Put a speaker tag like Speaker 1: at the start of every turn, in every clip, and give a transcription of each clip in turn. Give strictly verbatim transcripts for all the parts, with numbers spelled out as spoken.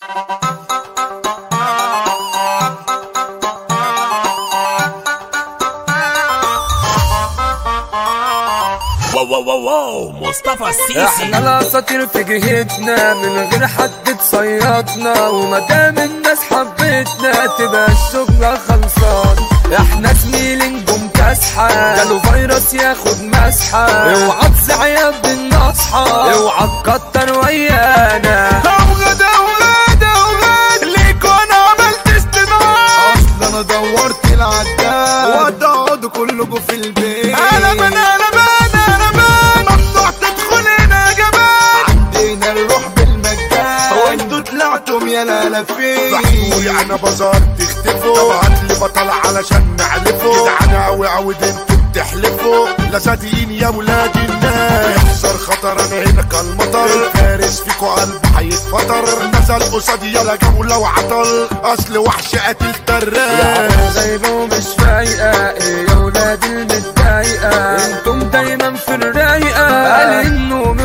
Speaker 1: واو واو واو واو مصطفى السيسي.
Speaker 2: احنا الاساطير في جهتنا من غير حد تصيطنا، ومادام الناس حبتنا تبقى الشغل خلصان. احنا زميل نجوم كاسحة، جاله فيروس ياخد مسحة. اوعى تصعيب بالنصحة، اوعى تكتر ويانا.
Speaker 3: اوغد اوغد اوغد ليكوا انا عملت استماع، اصل انا دورت العداد وهتقعدوا كلكوا في البيت. انا من انا من انا من ممنوع تدخل هنا يا جماعة، عندنا الروح بالمجان وانتوا طلعتم يا لالفين.
Speaker 4: ضحكولي انا بازار تختفوا، ابعتلي بطل علشان نعلفوا. جدعانة اوي عود انتوا بتحلفوا، لا صادقين يا ولاد الناس. يحصر خطر انا هنا كالمطر، فارس فيكوا قلب هيتفطر. نزل قصادي يلا جولة وعطل، اصل وحش قاتل طراق.
Speaker 2: غايبة ومش فايقة ايه يا ولاد المتضايقة، انتم دايما في الرايقة. قال النومي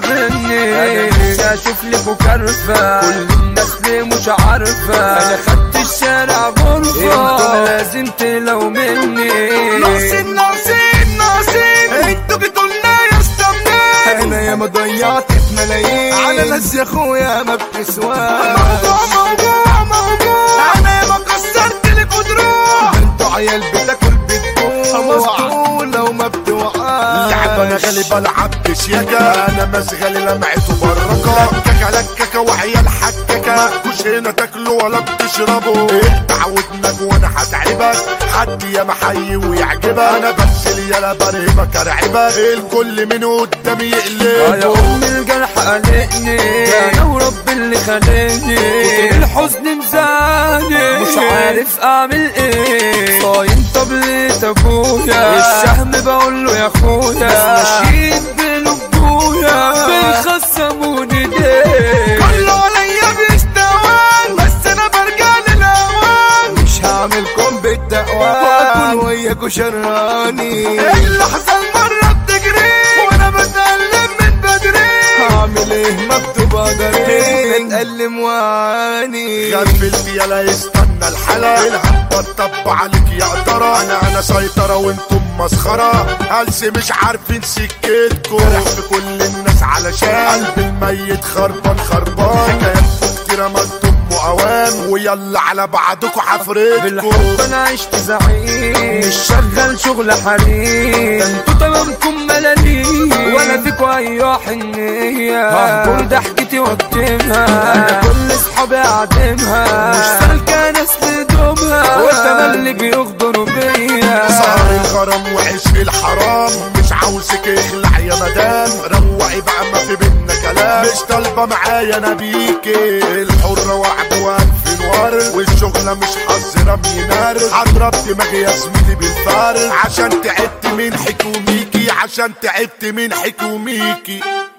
Speaker 2: وتعبني نفسي اشوف لكوا كرفة، كل الناس ليه مش عارفة انا خدت الشارع غرفة. انتم لازم تلومني،
Speaker 3: ناقصين ناقصين ناقصين، انتوا جيتولنا يا استمنين. انا يا ما ضيعت ملايين على ناس يا اخويا ما بتسواش. موضوع موضوع موضوع، انا يا ما كسرت لكوا دروع. انتوا عيال بتاكل بتجوع، مسطولة وما بتوقعش.
Speaker 4: لعبة انا غالب العب بشياكة، انا مشغل لمعته بركة. لككة لككة وعيال حككة، مش هنا تاكلوا ولا بتشربوا. تعودنا وانا هتعبك، حد يا محي ويعجبك. انا بس يالا برهبك ارعبك، الكل من قدامي يقلب.
Speaker 2: يا ام الجرح قلقني، انا ورب اللي خلقني. الحزن مزاني مش عارف اعمل ايه، صايم طبلة ابويا الشهم بقول له يا اخويا. ماشيين بنبويا بيخصموني ليه،
Speaker 3: كله عليا بيستوان بس انا برجع للاوان. مش هعملكم بالتقوى واكون وياكوا شراني. اللحظة المرة بتجري وانا بتألم من بدري، هعمل ايه مكتوب قدري بتألم وعاني.
Speaker 4: غفلت يالا يستنى الحلا، الهبة طب عليك يا ترى. انا انا سيطرة وانتم مسخرة، هلس مش عارفين سكتكم. فرح بكل الناس علشان قلب الميت خربان خربان. حكاياتكم كتير عملتم اوام، ويلا على بعضكم حفرتكم.
Speaker 2: بالحب انا عشت زعيم، مش شغال شغل حريم. ده انتوا تمامكم ملاليم ولا فيكوا اي حنية. هنقول ضحكتي واكتمها، انا كل اصحابي اعدمها. مش سالكة ناس تدومها، وده اللي بيغدروا بيا.
Speaker 4: صار الغرام وعشق الحرام، مش عاوزك اخلع يا مدام. روقي بقى ما في بينا كلام، مش طالبة معايا انا بيكي. الحرة وعد والف نوار، والشغلة مش حظ رمي نار. هضرب دماغي يا زميلي بالفار، عشان تعبت من حكوميكي، عشان تعبت من حكوميكي.